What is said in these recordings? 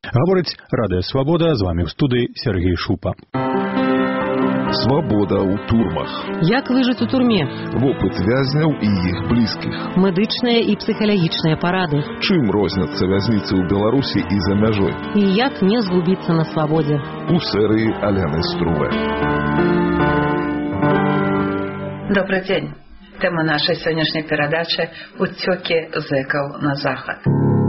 Гаворыць Радыё Свабода, з вамі ў студыі Сергей Шупа. Свабода ў турмах. Як выжыць у турме? Вопыт вязняў і іх блізкіх. Медычныя і псіхалагічныя парады. Чым розняцца вязніцы ў Беларусі і за мяжой? І як не згубіцца на свабодзе? У серыі Аляны Струве. Добрый день. Тема нашей сегодняшней передачи – «Утёки зэкаў на захад».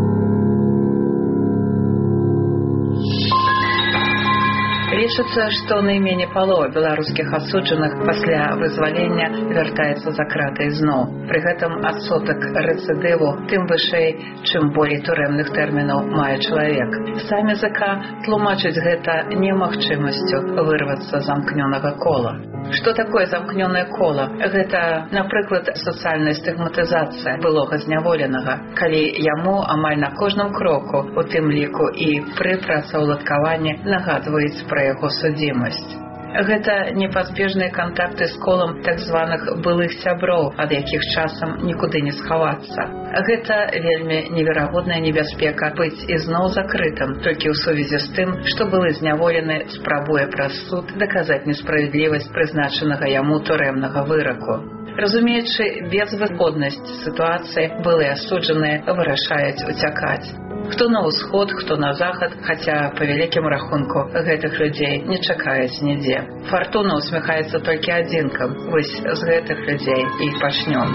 Лічыцца, што найменей палова беларускіх асуджаных пасля вызвалення вяртаецца за краты ізноў. Пры гэтым адсотак рэцыдыву тым вышэй, чым болей турэмных тэрмінаў мае чалавек. Самі ЗК тлумачаць гэта немагчымасцю вырвацца з замкнёнага кола. Што такое замкнёнае кола? Гэта, напрыклад, сацыяльная стыгматызацыя былога зняволенага, калі яму амаль на кожным кроку, у тым ліку і пры працаўладкаванні, нагадваюць пра яго судзімасць. Гэта непазбежныя кантакты з колам так званых былых сяброў, ад якіх часам нікуды не схавацца. Гэта вельмі неверагодная небяспека быць ізноў закрытым толькі ў сувязі з тым, што былы зняволены спрабуе праз суд даказаць несправядлівасць прызначанага яму турэмнага выраку. Разумеючы безвыходнасць сітуацыі, былыя асуджаныя вырашаюць уцякаць. Хто на ўсход, хто на захад, хаця, па вялікім рахунку, гэтых людзей не чакаюць нідзе. Фартуна усміхаецца толькі адзінкам. Вось з гэтых людзей і пачнём.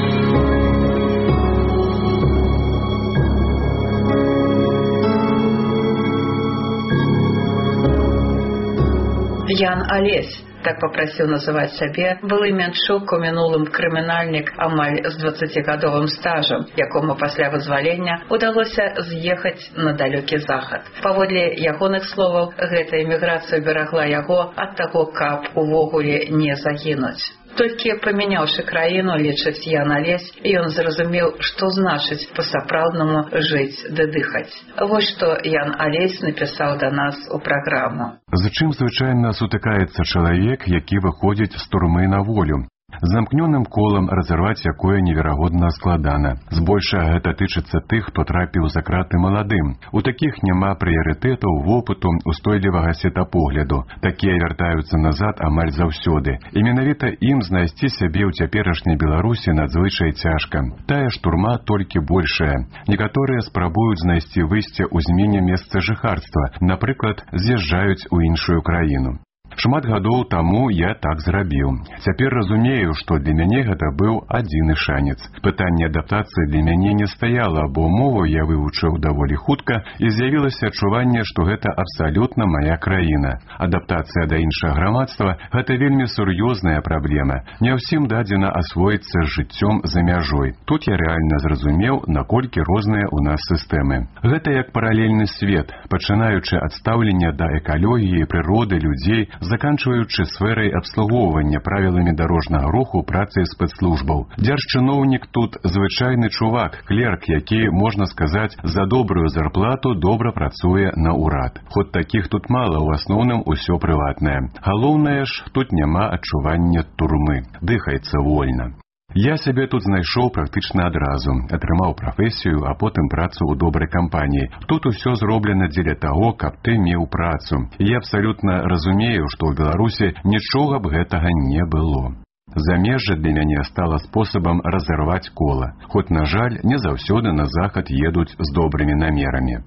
Ян Алесь. Так попросил называть себе былы Менчук, у мінулым крымінальнік амаль з 20-гадовым стажам, якому пасля вызвалення удалося з'ехаць на далёкі захад. Паводле ягоных словаў, гэта эміграцыя берагла яго ад таго, каб увогуле не загінуць. Толькі памяняўшы краіну, лічыць Ян Алесь, ён зразумеў, што значыць па-сапраўднаму жыць ды дыхаць. Вось што Ян Алесь напісаў да нас у праграму. З чым звычайна сутыкаецца чалавек, які выходзіць з турмы на волю? З замкнёным колам, разарваць якое неверагодна складана. Збольшага гэта тычыцца тых, хто трапіў за краты маладым. У такіх няма прыярытэтаў, вопыту, устойлівага светапогляду. Такія вяртаюцца назад амаль заўсёды. І менавіта ім знайсці сябе ў цяперашняй Беларусі надзвычай цяжка. Тая ж турма толькі большая. Некаторыя спрабуюць знайсці выйсце ў змене месца жыхарства, напрыклад, з'язджаюць у іншую краіну. Шмат гадоў таму я так зрабіў. Цяпер разумею, што для мяне гэта быў адзіны шанец. Пытанне адаптацыі для мяне не стаяла, бо мову я вывучыў даволі хутка і з'явілася адчуванне, што гэта абсалютна мая краіна. Адаптацыя да іншага грамадства – гэта вельмі сур'ёзная праблема. Не ўсім дадзена асвоіцца з жыццём за мяжой. Тут я рэальна зразумеў, наколькі розныя ў нас сістэмы. Гэта як паралельны свет, пачынаючы ад стаўлення да экалогіі, прыроды, людзей, заканчваючы сферай абслугоўвання, правіламі дарожнага руху, працай спецслужбаў. Дзяржчыноўнік тут звычайны чувак, клерк, які, можна сказаць, за добрую зарплату добра працуе на ўрад. Хоць такіх тут мала, у асноўным усё прыватнае. Галоўнае ж, тут няма адчування турмы. Дыхаецца вольна. Я сябе тут знайшоў практычна адразу, атрымаў прафесію, а потым працу ў добрай кампаніі. Тут усё зроблена дзеля таго, каб ты меў працу. І я абсалютна разумею, што ў Беларусі нічога б гэтага не было. Замежжа для мяне стала спосабам разарваць кола. Хоць, на жаль, не заўсёды на захад едуць з добрымі намерамі.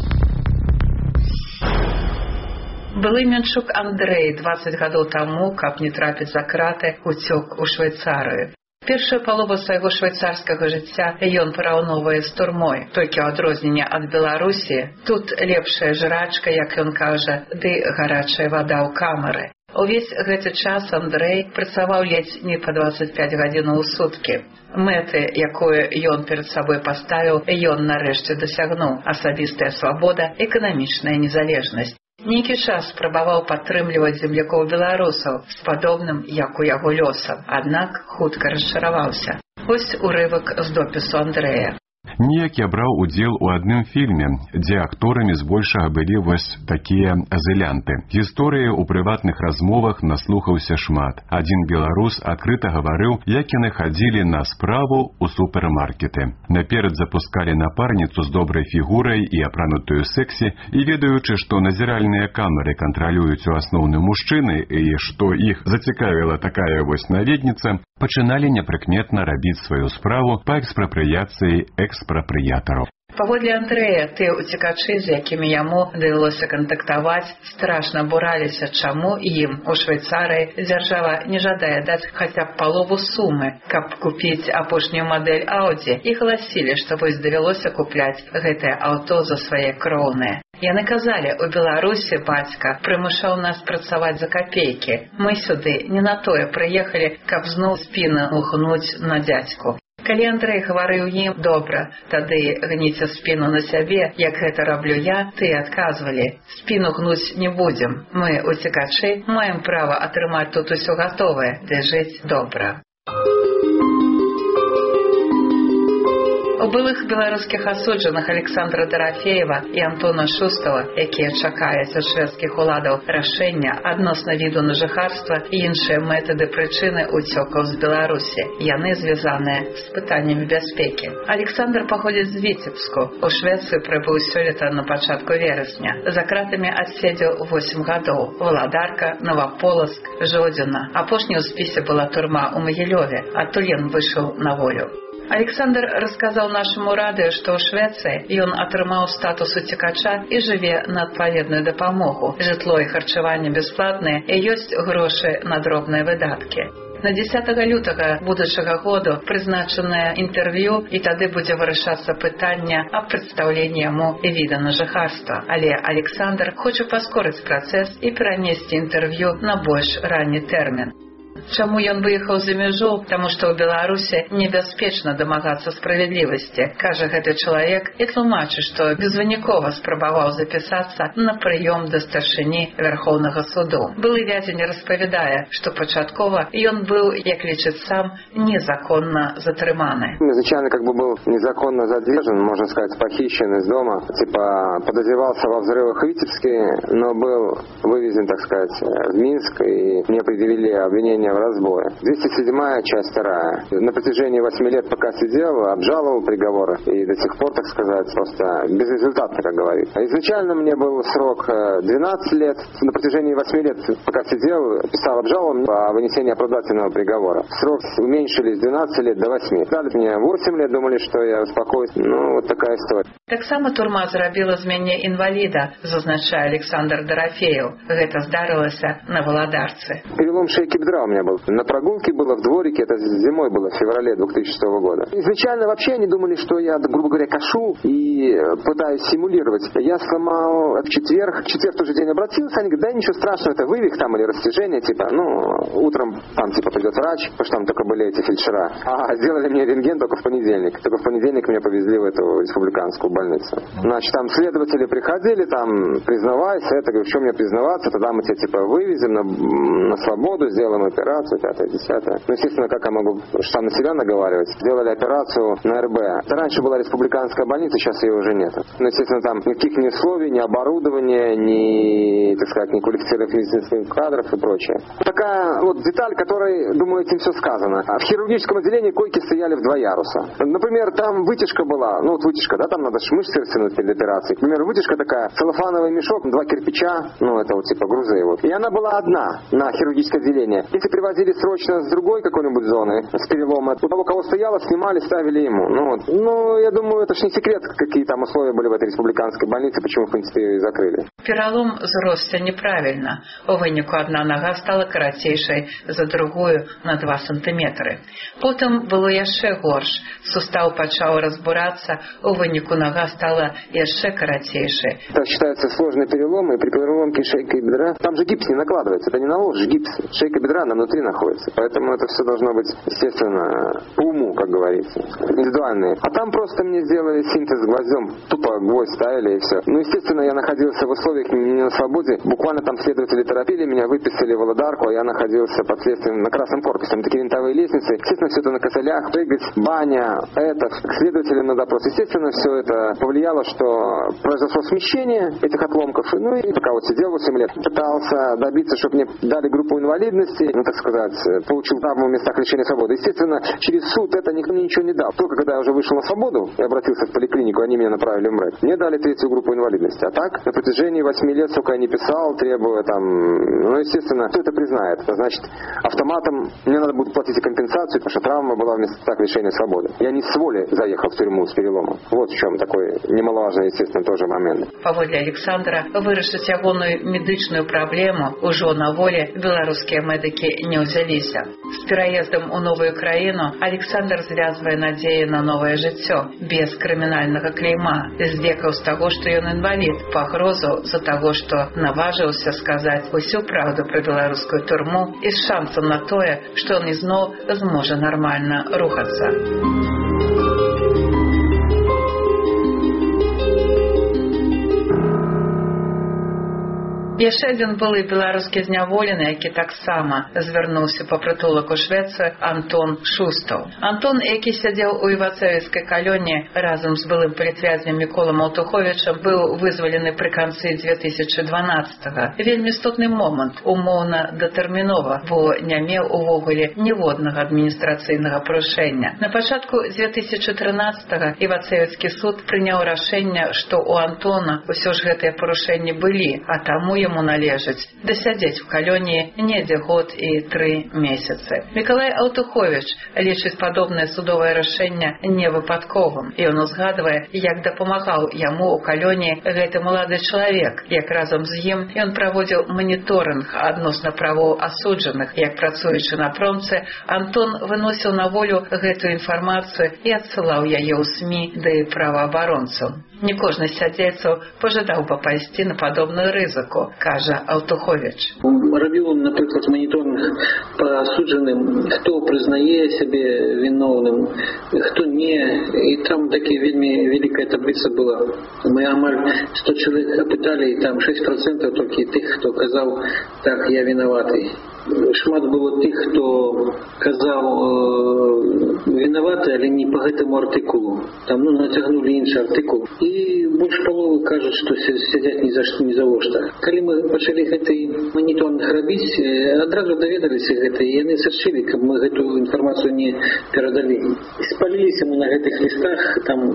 Былы Менчук Андрэй 20 гадоў таму, каб не трапіць за краты, уцёк у Швейцарыю. Першую палову свайго швейцарскага жыцця ён параўноўвае з турмой. Толькі ў адрозненне ад Беларусі, тут лепшая жрачка, як ён кажа, ды гарачая вада ў камеры. Увесь гэты час Андрэй працаваў ледзь не па 25 гадзінаў у суткі. Мэты, якую ён перад сабой паставіў, ён нарэшце дасягнуў. Асабістая свабода, эканамічная незалежнасць. Нейкі час спрабаваў падтрымліваць землякоў-беларусаў з падобным, як у яго лёсам, аднак хутка расчараваўся. Вось урывак з допісу Андрэя. Неяк я браў удзел у адным фільме, дзе акторамі збольшага былі вось такія азылянты. Гісторыі ў прыватных размовах наслухаўся шмат. Адзін беларус адкрыта гаварыў, як яны хадзілі на справу ў супермаркеты. Наперад запускалі напарніцу з добрай фігурай і апранутую сэксі, і ведаючы, што назіральныя камеры кантралююць у асноўным мужчыны і што іх зацікавіла такая вось наведніца, пачыналі непрыкметна рабіць сваю справу па экспрапрыяцыі экспрапрыятараў. Паводле Андрэя, тыя уцекачы, з якімі яму давялося кантактаваць, страшна бураліся, чаму ім у Швейцарыі дзяржава не жадае даць хаця б палову сумы, каб купіць апошнюю мадэль Audi, і галасілі, што вось давялося купляць гэтае аўто за свае кроўныя. Яны казалі, у Беларусі бацька прымушаў нас працаваць за капейкі. Мы сюды не на тое прыехалі, каб зноў спіну ухнуць на дзядзьку. Калі Андрэй гаварыў ім добра, тады гніце спіну на сябе, як гэта раблю я, тыя адказвалі, спіну гнуць не будзем. Мы, уцекачы, маем права атрымаць тут усё гатовае, ды жыць добра. У былых беларускіх асуджаных Александра Дарафеева і Антона Шустава, якія чакаюць ад шведскіх уладаў рашэння адносна віду на жыхарства і іншыя метады прычыны уцёкаў з Беларусі. Яны звязаныя з пытаннямі бяспекі. Александр паходзіць з Віцебску. У Швецыі прыбыў сёлета на пачатку верасня. За кратамі адседзеў 8 гадоў. Валадарка, Новаполацк, Жодзіна. Апошняй у спісе была турма ў Магілёве. Адтуль ён выйшаў на волю. Александр расказаў нашаму радыё, што ў Швецыі ён атрымаў статус уцекача і жыве на адпаведную дапамогу. Жытло і харчаванне бясплатныя і ёсць грошы на дробныя выдаткі. На 10 лютага будучага году прызначанае інтэрв'ю, і тады будзе вырашацца пытанне аб прадстаўленні яму віда на жыхарства. Але Александр хоча паскорыць працэс і перанесці інтэрв'ю на больш ранні тэрмін. Чаму ён выехаў за мяжу? Таму што ў Беларусі небяспечна дамагацца справядлівасці, кажа гэты чалавек і тлумачыць, што безвынікова спрабаваў запісацца на прыём да старшыні Вярхоўнага суду. Былы вязень распавядае, што пачаткова ён быў, як лічыць сам, незаконна затрыманы. Изначально был незаконно задержан, можно сказать, похищен из дома. Подозревался во взрывах в Витебске, но был вывезен, так сказать, в Минск, и мне предъявили обвинение в разбое. 207-я, часть 2. На протяжении 8 лет, пока сидел, обжаловал приговоры. И до сих пор, так сказать, просто безрезультатно, как говорит. Изначально мне был срок 12 лет. На протяжении 8 лет, пока сидел, писал обжалование о вынесении оправдательного приговора. Срок уменьшили с 12 лет до 8. Дали мне 8 лет, думали, что я успокоюсь. Ну, вот такая история. Таксама турма зрабіла з мяне інваліда, зазначае Александр Дарафеев. Гэта здарылася на Валадарцы. Перелом шейки бедра у меня был. На прогулке было в дворике, это зимой было, в феврале 2006 года. Изначально вообще они думали, что я, грубо говоря, кашу и пытаюсь симулировать. Я сломал в четверг тот же день обратился, они говорят, да ничего страшного, это вывих там или растяжение, утром там придет врач, потому что там только были эти фельдшера. А сделали мне рентген только в понедельник. Только в понедельник меня повезли в эту республиканскую больницу. Значит, там следователи приходили, там, признавайся, это, говорю, в чем мне признаваться, тогда мы тебя вывезем на свободу, сделаем операцию, 5-10. Ну, естественно, как я могу сам на себя наговаривать. Сделали операцию на РБ. Это раньше была республиканская больница, сейчас ее уже нет. Ну, естественно, там никаких ни условий, ни оборудования, ни, так сказать, ни квалифицированных медицинских кадров и прочее. Такая вот деталь, которой, думаю, этим все сказано. В хирургическом отделении койки стояли в 2 яруса. Например, там вытяжка была, вытяжка, да, там надо мышцы растянуть перед операцией. Например, вытяжка такая, целлофановый мешок, 2 кирпича, это грузы. И она была одна на хирургическое отделение. Если привозили срочно с другой какой-нибудь зоны, с перелома, у того, кого стояло, снимали, ставили ему. Я думаю, это ж не секрет, какие там условия были в этой республиканской больнице, почему, в принципе, ее и закрыли. Пералом зросся неправільна. У выніку одна нага стала карацейшай за другую на 2 сантиметры. Потым было яшчэ горш. Сустаў пачаў разбурацца, у выніку нага стала яшчэ карацейшай. Это считается сложный перелом, и при переломке шейки и бедра, там же гипс не накладывается, это не наложишь гипс. Шейка бедра нам внутри находится. Поэтому это все должно быть, естественно, по уму, как говорится, индивидуальные. А там просто мне сделали синтез гвоздем, тупо гвоздь ставили и все. Ну, естественно, я находился в условиях не на свободе. Буквально там следователи торопили меня, выписали Володарку, а я находился под следствием на Красном корпусе. Там такие винтовые лестницы. Естественно, все это на костылях, прыгать, баня, это, к следователям на допрос. Естественно, все это повлияло, что произошло смещение этих отломков. Ну и пока вот сидел 8 лет, пытался добиться, чтобы мне дали группу инвалидности, ну, так сказать, получил травму в местах лишения свободы. Естественно, через суд это никто мне ничего не дал. Только когда я уже вышел на свободу и обратился в поликлинику, они меня направили в МРЭД. Мне дали 3-ю группу инвалидности. А так, на протяжении 8 лет, сколько я не писал, требуя там, ну, естественно, кто это признает? Это значит, автоматом мне надо будет платить и компенсацию, потому что травма была в местах лишения свободы. Я не с воли заехал в тюрьму с переломом. Вот в чем такой немаловажный, естественно, тоже момент. Паводле Александра, вырашыць ягоную медычную праблему ўжо на волі беларускія медыкі не ўзяліся. З пераездам у новую краіну Александр звязвае надзеі на новае жыццё без крымінальнага клейма, здзекаў з таго, што ён інвалід, пагрозу за таго, што наважыўся сказаць усю праўду пра беларускую турму і з шансам на тое, што ён ізноў зможа нармальна рухацца. Яшчэ адзін былы беларускі зняволены, які таксама звярнуўся па прытулак у Швецыю, Антон Шустаў. Антон, які сядзеў у івацэвіцкай калоніі разам з былым палітвязнем Міколам Алтуховічам, быў вызвалены пры канцы 2012-го. Вельмі істотны момант, умоўна датэрмінова, бо не меў увогуле ніводнага адміністрацыйнага парушэння. На пачатку 2013-го івацэвіцкі суд прыняў рашэнне, што у Антона ўсё ж гэтыя парушэнні былі, а таму яму належыць дасядзець в калоніі недзе год і 3 месяцы. Мікалай Алтуховіч лічыць падобнае судовае рашэнне невыпадковым. Ён узгадвае, як дапамагаў яму ў калоніі гэты малады чалавек, як разам з ім ён праводзіў маніторынг адносна правоў асуджаных. Як працуючы на промцы, Антон выносіў на волю гэтую інфармацыю і адсылаў яе ў СМІ ды праваабаронцаў. Не кожны з сядзейцаў пажадаў бы пайсці на падобную рызыку, кажа Алтуховіч. Рабіў, напрыклад, маніторинг па асуджаным, хто прызнае сябе віноўным, хто не. І там такі вельмі вялікая табліца была. Мы амаль 100 чалавек апыталі, і там 6% толькі тых, хто казаў, так, я вінаваты. Шмат было тых, хто казаў вінаваты, але не па гэтаму артыкулу. Там нацягнулі іншы артыкул. І больш паловы кажуць, што сядзяць ні за што, ні за што. Калі мы пачалі гэты маніторинг рабіць, адразу даведаліся гэта, і яны сачылі, каб мы гэту інфармацыю не перадалі. Спаліліся мы на гэтых лістах, там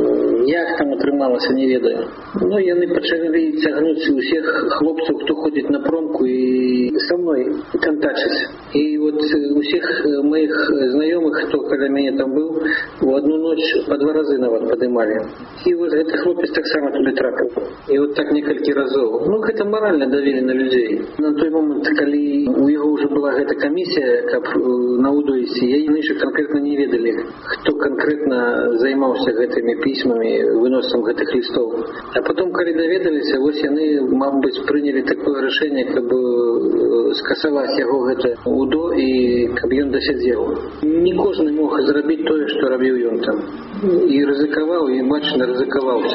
як там атрымалася, не ведаю. Но яны пачалі цягнуць усіх хлопцаў, хто ходзіць на промку і са мной контачыць. І вот усіх моих знаёмых, хто каля мяне там быў, у одну ноч по 2 разы нават падымалі. І вот гэты хлопец таксама туды трапіў. І вот так некалькі разоў. Ну, гэта маральна давілі на людзей. На той момант, калі у яго ўжо была гэта камісія, каб на УДОИСе, яны яшчэ канкрэтна не ведалі, хто канкрэтна займаўся гэтымі пісьмамі, выносам гэтых лістоў. А потом, калі даведаліся, вось яны, мабыць, прынялі такое рашэнне, каб скасаваць яго гэта УДО і каб ён дасядзеў. Не кожны мог зрабіць тое, што рабіў ён там. І рызыкаваў, і бачна рызыкаваўся.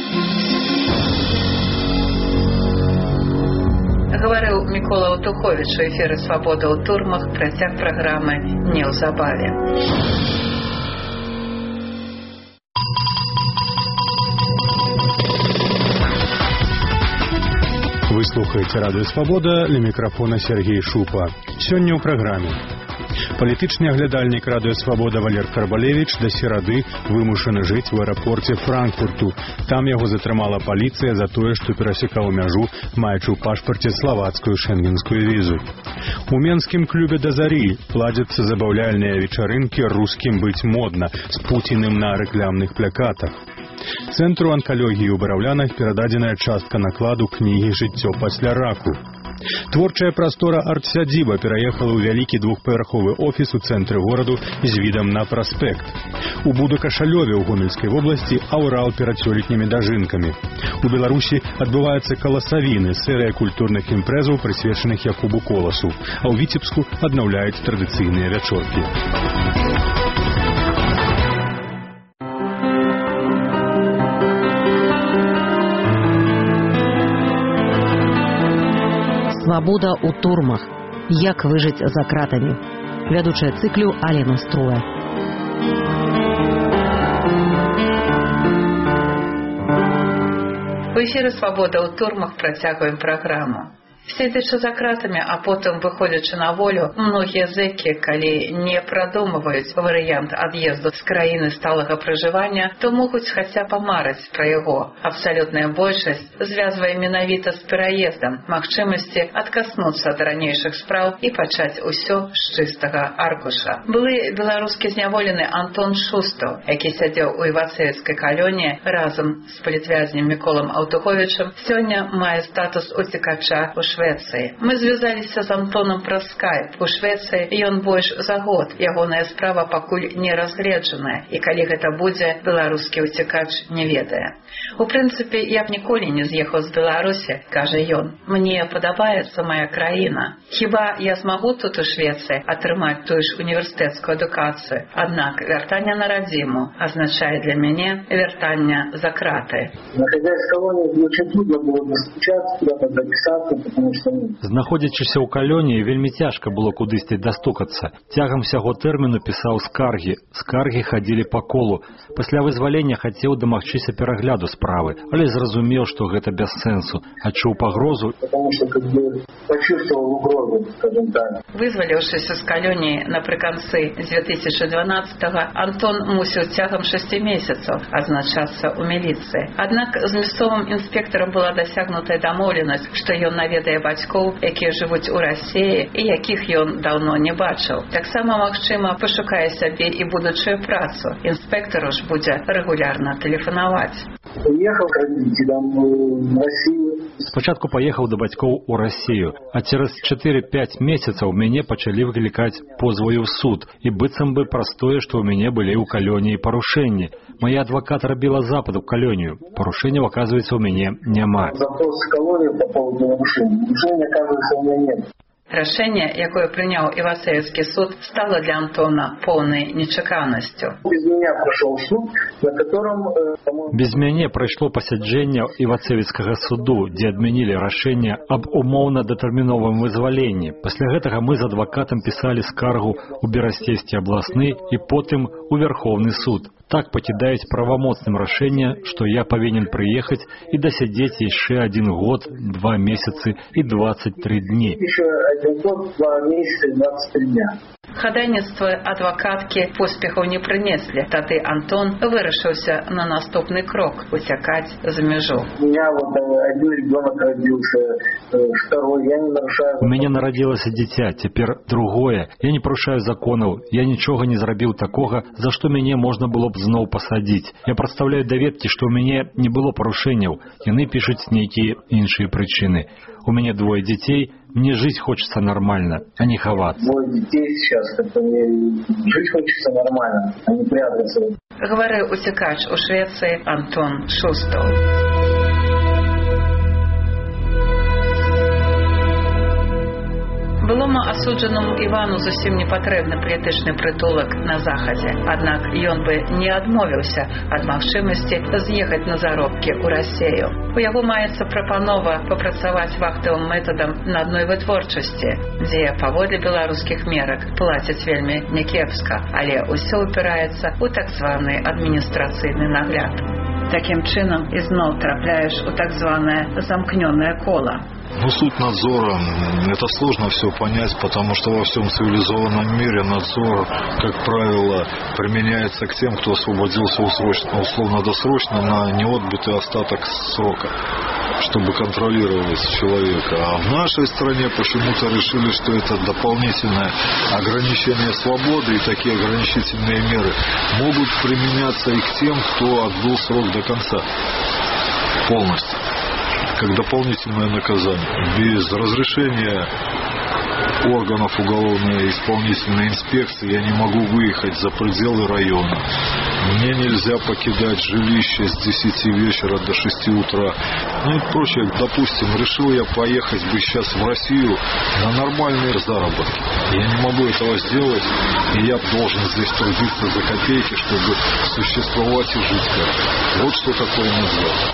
Гаварыў Мікола Алтуховіч у эфіры «Свабода ў турмах», працяг праграмы неўзабаве. Вы слухаеце радыё «Свабода», ля мікрафона Сергей Шупа. Сёння ў праграме. Палітычны аглядальнік радыё «Свабода» Валер Карбалевіч да серады вымушаны жыць у аэрапорце Франкфурту. Там яго затрымала паліцыя за тое, што перасекаў мяжу, маючы ў пашпарце славацкую шэнгенскую візу. У менскім клубе «Да зарі» ладзяцца забаўляльныя вечарынкі «Рускім быць модна» з Пуціным на рэкламных плакатах. Цэнтру анкалогіі ў Бараўлянах перададзеная частка накладу кнігі «Жыццё пасля раку». Творчая прастора арт-сядзіба пераехала ў вялікі двухпавярховы офіс у цэнтры гораду з відам на праспект. У Будакашалёве ў Гомельскай вобласці аўрал перад сёлетнімі дажынкамі. У Беларусі адбываецца каласавіны, серыя культурных імпрэзаў, прысвечаных Якубу Коласу, а ў Віцебску аднаўляюць традыцыйныя вячоркі. Свабода ў турмах. Як выжыць за кратамі. Вядучая цыклю Алена Струэ. У эфіры «Свабода ў турмах» працягваем праграму. Седзячы за кратамі, а потым выходзячы на волю, многія зэкі, калі не прадумваюць варыянт ад'езду з краіны сталага пражывання, то могуць хаця памарыць пра яго. Абсалютная большасць звязвае менавіта з пераездам, магчымасці адкаснуцца ад ранейшых спраў і пачаць усё з чыстага аркуша. Былы беларускі зняволены Антон Шустаў, які сядзеў у івацэўскай калоніі разам з палітвязнем Міколам Аўтуховічам, сёння мае статус уцекача у Швецыі. Мы звязаліся з Антонам праз скайп. У Швецыі ён больш за год. Ягоная справа пакуль не разгледжаная. І калі гэта будзе, беларускі уцекач не ведае. У прынцыпе, я б ніколі не з'ехаў з Беларусі, кажа ён. Мне падабаецца мая краіна. Хіба я змагу тут у Швецыі атрымаць тую ж універсітэцкую адукацыю? Аднак вяртанне на радзіму азначае для мяне вяртанне за краты. Находясь в колонии, очень трудно было достучаться, куда-то записаться, Знаходзячыся ў калоніі, вельмі цяжка было кудысьці дастукацца. Цягам усяго тэрміну пісаў скаргі. Скаргі хадзілі па колу. Пасля вызвалення хацеў дамагчыся перагляду справы, але зразумеў, што гэта без сэнсу. Адчуў пагрозу. Вызваліўшыся з калоніі напрыканцы 2012-го, Антон мусіў цягам 6 месяцаў азначацца ў міліцыі. Аднак з мясцовым інспектарам была дасягнутая дамоўленасць, што ён наведае бацькоў, якія жывуць у Расіі і якіх ён даўно не бачыў. Таксама, магчыма, пашукае сябе і будучую працу. Інспектару ж будзе рэгулярна тэлефанаваць. Спачатку паехаў да бацькоў у Расію, а цераз 4-5 месяцаў мяне пачалі выклікаць позваю ў суд, і быццам бы праз тое, што ў мяне былі ў калоніі парушэнні. Моя адвакат рабіла запад у калонію. Парушэнняў, оказывается, у мяне няма. Запрос в колонию по поводу нарушений. Нарушений, оказывается, у меня нет. Рашэнне, якое прыняў Івацэўскі суд, стало для Антона поўнай нечаканасцю. Без мяне прайшло пасяджэнне Івацэўскага суду, дзе адмянілі рашэнне аб умоўна-датэрміновым вызваленні. Пасля гэтага мы з адвакатам пісалі скаргу ў Берасцейскі абласны і потым у Верховны суд. Так пакідаюць правамоцным рашэнне, што я павінен прыехаць і дасядзець яшчэ 1 год, 2 месяцы і 23 дні. Еще 1 год, 2 месяца и 23 дня. Хадайніцтва адвакаткі поспехаў не прынеслі. Тады Антон вырашыўся на наступны крок – уцякаць за мяжу. У меня вот 1 ребенок родился, 2, я не нарушаю... У мяне нарадзілася дзіця, цяпер другое. Я не парушаю законаў, я нічога не зрабіў такога, за што мяне можна было б зноў пасадзіць. Я прадстаўляю даведкі, што ў мяне не было парушэнняў. Яны пішуць нейкія іншыя прычыны. У мяне 2 дзяцей, мне жыць хочется нормально, а не хавацца. 2 детей сейчас, это мне жить хочется нормально, а не прятаться. Гаварыў уцекач у Швецыі Антон Шустаў. Былому асуджаному Івану зусім не патрэбны палітычны прытулак на захадзе. Аднак ён бы не адмовіўся ад магчымасці з'ехаць на заробкі ў Расію. У яго маецца прапанова папрацаваць вахтавым метадам на адной вытворчасці, дзе паводле беларускіх мерак плацяць вельмі някепска, але ўсё упіраецца ў так званы адміністрацыйны нагляд. Такім чынам ізноў трапляеш у так званае замкнёнае кола. Ну, суть надзора, это сложно все понять, потому что во всем цивилизованном мире надзор, как правило, применяется к тем, кто освободился условно-досрочно на неотбитый остаток срока, чтобы контролировать человека. А в нашей стране почему-то решили, что это дополнительное ограничение свободы, и такие ограничительные меры могут применяться и к тем, кто отбыл срок до конца полностью. как дополнительное наказание. Без разрешения органов уголовной исполнительной инспекции я не могу выехать за пределы района. Мне нельзя покидать жилище с 10 вечера до 6 утра. Ну и прочее. Допустим, решил я поехать бы сейчас в Россию на нормальные заработки. Я не могу этого сделать, и я должен здесь трудиться за копейки, чтобы существовать и жить как. Вот что такое назвал.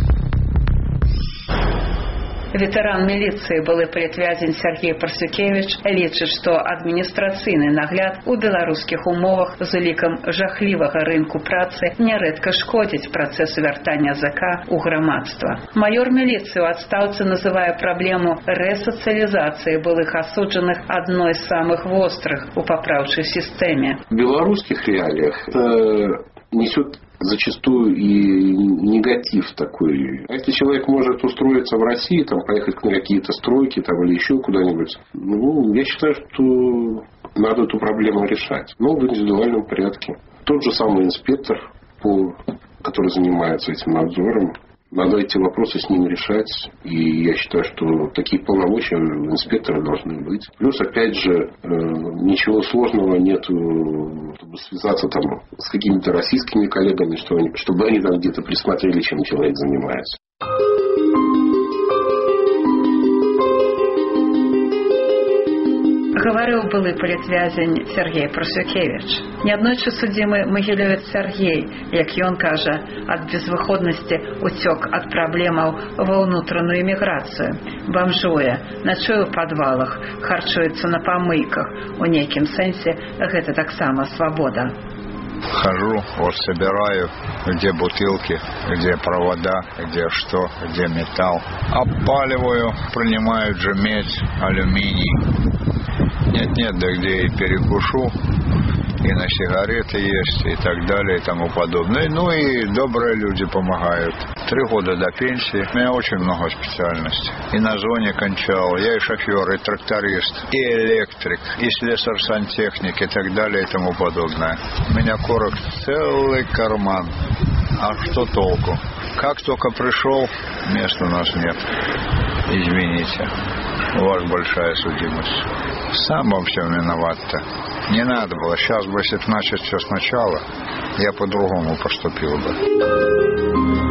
Ветэран міліцыі, былы палітвязень Сергей Парсюкевіч, лічыць, што адміністрацыйны нагляд у беларускіх умовах з улікам жахлівага рынку працы нярэдка шкодзіць працэсу вяртання ЗК ў грамадства. Маёр міліцыі ў адстаўцы называе праблему рэсацыялізацыі былых асуджаных адной з самых вострых у папраўчай сістэме. В белорусских реалиях это несет зачастую и негатив такой. А если человек может устроиться в России, там, поехать на какие-то стройки там, или еще куда-нибудь, ну, я считаю, что надо эту проблему решать. Но в индивидуальном порядке. Тот же самый инспектор, который занимается этим надзором, надо эти вопросы с ним решать. И я считаю, что такие полномочия у инспектора должны быть. Плюс, опять же, ничего сложного нет, чтобы связаться там с какими-то российскими коллегами, чтобы они там где-то присмотрели, чем человек занимается. Гаварыў былы палітвязень Сергей Парсюкевіч. Неаднойчы судзімы магілёвец Сергей, як ён кажа, ад безвыходнасці уцёк ад праблемаў ва ўнутраную эміграцыю. Бамжуе, начуе ў падвалах, харчуецца на памыйках. У нейкім сэнсе гэта таксама свабода. Хожу, вот собираю, где бутылки, где провода, где что, где металл. Обпаливаю, принимаю же медь, алюминий. Нет, да где и перекушу, и на сигареты есть, и так далее, и тому подобное. Ну и добрые люди помогают. 3 года до пенсии. У меня очень много специальностей. И на зоне кончал. Я и шофер, и тракторист, и электрик, и слесарь-сантехник, и так далее, и тому подобное. У меня корок целый карман. А что толку? Как только пришел, места у нас нет. Извините. У вас большая судимость. Сам во всем виноват-то. Не надо было. Сейчас бы, если начать все сначала, я по-другому поступил бы.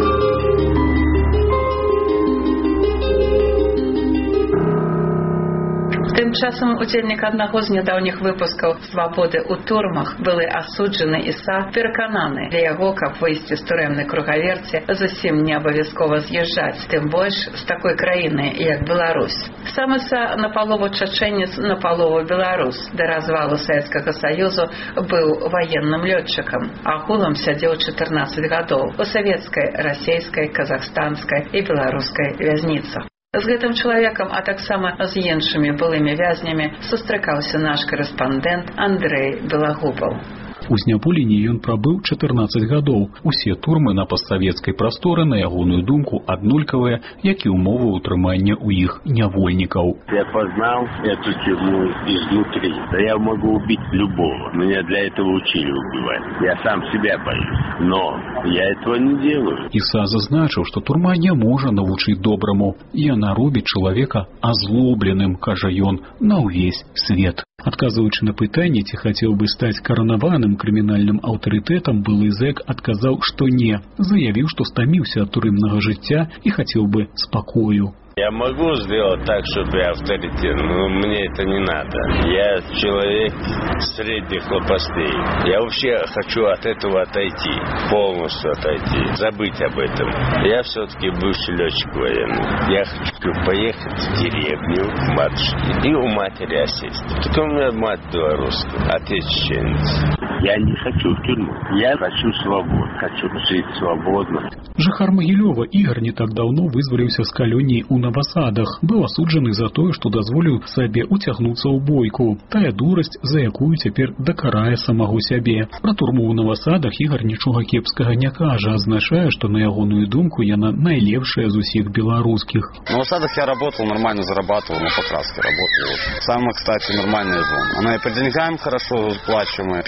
Тым часам удзельнік аднаго з нядаўніх выпускаў «Свабоды ў турмах» былы асуджаны Іса перакананы. Для яго, каб выйсці з турэмнай кругаверці, зусім не абавязкова з'язджаць, тым больш з такой краіны, як Беларусь. Сам Іса напалову чачэнец, напалову беларус. Да развалу Савецкага Саюзу быў ваенным лётчыкам. Агулам сядзеў 14 гадоў у савецкай, расейскай, казахстанскай і беларускай вязніцах. З гэтым чалавекам, а таксама з іншымі былымі вязнямі сустракаўся наш корэспандэнт Андрэй Белагубаў. У Сняпуліні ён прабыў 14 гадоў. Усе турмы на постсавецкай прасторы, на ягоную думку, аднолькавыя, як і ўмовы ўтрымання ў іх нявольнікаў. Я познал эту тюрьму изнутри. Да я могу убить любого. Меня для этого учили убивать. Я сам себя боюсь. Но я этого не делаю. Іса зазначыў, што турма не можа навучыць добраму. Яна робіць чалавека азлобленым, кажа ён, на ўвесь свет. Адказваючы на пытанне, ці хацеў бы стаць каранаваным крымінальным аўтарытэтам, былы зэк адказаў, што не. Заявіў, што стаміўся ад турымнага жыцця і хацеў бы спакою. Я могу сделать так, чтобы я авторитет, но мне это не надо. Я человек средних лопастей. Я вообще хочу от этого отойти, полностью отойти, забыть об этом. Я все-таки бывший летчик военный. Я хочу поехать в деревню матушки и у матери осесть. Так у меня мать белорусская, отец чеченец. Я не хочу в тюрьму. Я хочу свободу. Хочу жить свободно. Жыхар Магілёва Ігар не так даўно вызваліўся з калоніі ў Навасадах. Быў асуджаны за тое, што дазволіў сабе уцягнуцца ў бойку. Тая дурасць, за якую цяпер дакарае самого сябе. Пра турму ў Навасадах Ігар нічога кепскага не кажа, азначае, што на ягоную думку яна найлепшая з усіх беларускіх. В Навасадах я работал, нормально зарабатывал, на покраске работал. Самая, кстати, нормальная зона. Она и по деньгам хорошо плачемая. Питание было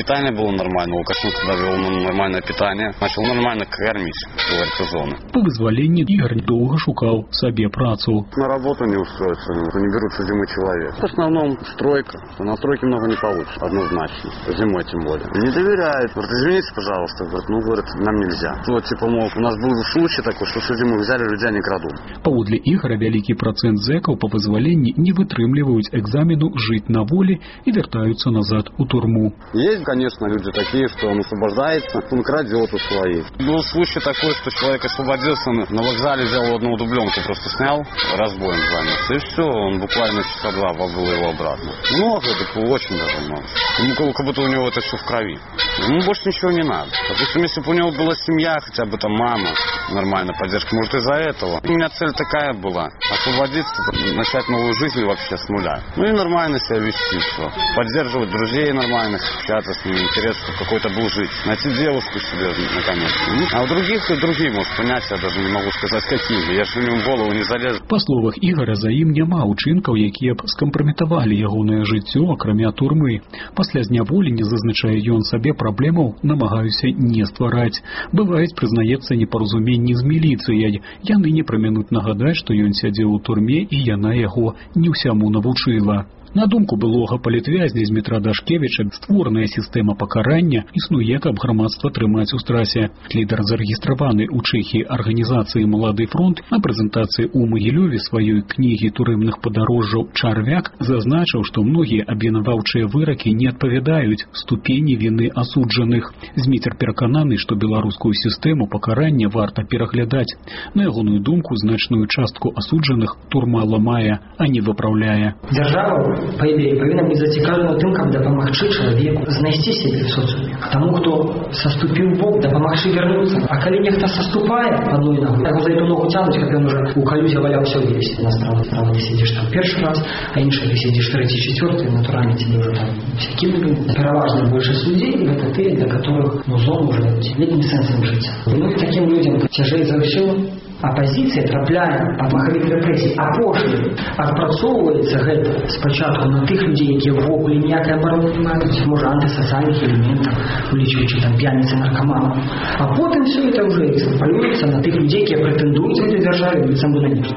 было нормально. Лукашенко довел на нормальное питание. Начал нормально кормить, говорится, зоны. По вызваленні Ігор долго шукал себе працу. На работу не устроиться, не берут с зимы человек. В основном стройка. На стройке много не получишь, однозначно. Зимой тем более. Не доверяют. Говорят, извините, пожалуйста. Говорят, нам нельзя. Вот, типа, мол, у нас был случай такой, что всю зиму взяли, людей не крадут. Паводле Ігора вялікі процент зэкаў па вызваленні не вытрымліваюць экзамену жыць на волі і вяртаюцца назад у турму. Есть, конечно, люди такие, что он освобождается, он крадет у своих. Был случай такой, что человек освободился, на вокзале взял одну дубленку, просто снял, разбоем занялся, и все, он буквально часа два побыл его обратно. Много, это очень даже много. Ему как будто у него это все в крови. Ему больше ничего не надо. Допустим, если бы у него была семья, хотя бы там мама, нормальная поддержка, может, из-за этого. У меня цель такая была, освободиться, начать новую жизнь вообще с нуля. Ну и нормально себя вести, все. Поддерживать друзей нормальных, общаться с ними, интересно, чтобы какой-то был жить. Найти девушку себе, наконец-то. А у других и другие, может, понять, я даже не могу сказать, какие. Я же в него в голову не залез. Па словах Ігора, за ім няма ўчынкаў, якія б скампраметавалі ягонае жыццё, акрамя турмы. Пасля зняволення, зазначае ён сабе, праблемаў намагаюся не ствараць. Бываюць, прызнаецца, непаразуменні з міліцыяй. Яны не прамінуць нагадаць, што ён сядзеў у турме і яна яго не ўсяму навучыла. На думку былога палітвязня Змітра Дашкевіча, створаная сістэма пакарання існуе, каб грамадства трымаць у страсе. Лідар зарэгістраваны ў Чэхіі арганізацыі «Малады фронт» на прэзентацыі ў Магілёве сваёй кнігі турымных падарожжаў «Чарвяк» зазначыў, што многія абвінаваўчыя выракі не адпавядаюць ступені віны асуджаных. Зміцер перакананы, што беларускую сістэму пакарання варта пераглядаць. На ягоную думку, значную частку асуджаных турма ламае, а не выпраўляе. Дзяржава, по ідеі, павінна быць зацікаўлена тым, каб дапамагчы чалавеку знайсці сябе в соцыуме. Таму, хто саступіў бок, дапамагчы вярнуцца. А калі нехта саступае адной ногой, яго за эту ногу цягнуць, каб ён уже у калюзе валяўся ўвесь. На справа ты сидзіш там першы раз, а іншая ты сидзіш трэці, чацвёрты, натуральна тебе уже там всякими. Пераважна большасць людзей гэта тыя, для которых зону уже вельмі сэнсам жыць. Ну і такім людзям цяжэй за ўсё. Апозіція трапляе пад махавік рэпрэсій. Апошні адпрацоўваецца гэта спачатку на тых людзей, якія ўвогуле ніякай абароны не маюць, можа, антысацыяльных элементаў, улічваючы там п'яніцы, наркаманаў. А потым все это ўжэ экспалюецца на тых людзей, якія прэтэндуюць гэтай дзяржаве быццам бы на нешта.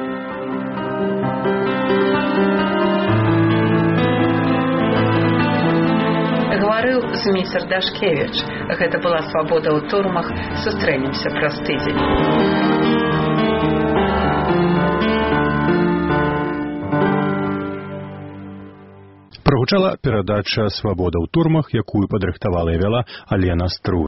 Гаварыў Зміцер Дашкевіч. Гэта была «Свабода ў турмах». Сустрэнемся праз тыдзень. Прагучала перадача «Свабода ў турмах», якую падрыхтавала і вяла Алена Струй.